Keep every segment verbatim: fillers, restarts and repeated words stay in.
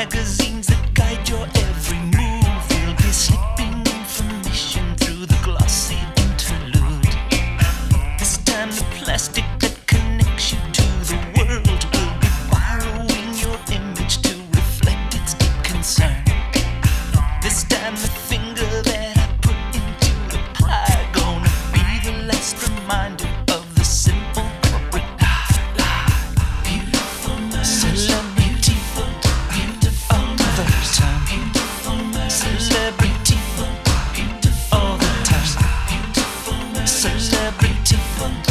magazines that guide your every move. We'll be slipping information through the glossy interlude. This time the plastic that connects you to the world will be borrowing your image to reflect its deep concern. This time the finger that I put into the pie gonna be the last reminder of the simple corporate lie. Beautiful celebrity, beautiful the time. Celebrity, all the time. Celebrity, all the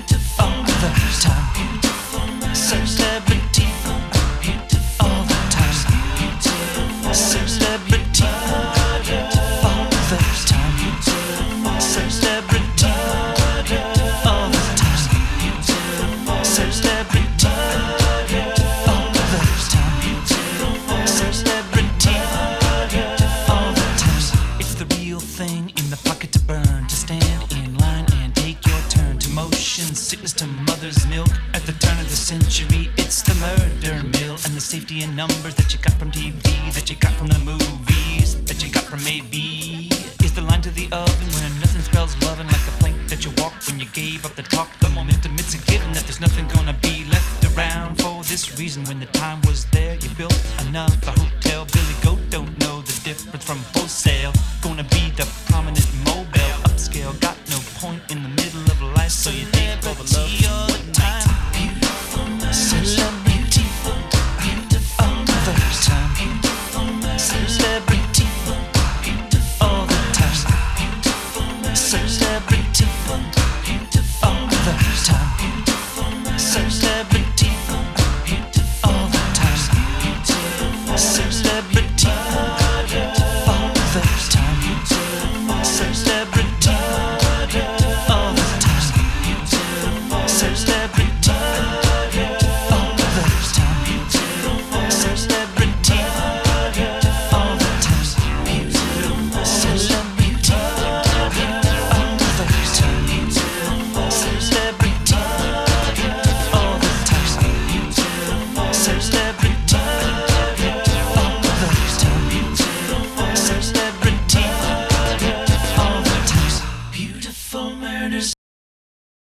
time. Celebrity, all the time. Celebrity, all the time. Celebrity, all the time. Celebrity, all the time. Celebrity, all the time. It's the real thing in the pocket to burn. To stand in line and take your turn. To motion sickness to mother's milk. At the turn of the century, it's the murder mill. And the safety in numbers that you got from T V, that you got from the movies, that you got from A B. Is the line to the oven when nothing spells loving like the plank that you walked when you gave up the talk. The momentum, it's a given that there's nothing gonna be left around for this reason. When the time was there, you built enough. A hotel, Billy Goat don't know the difference from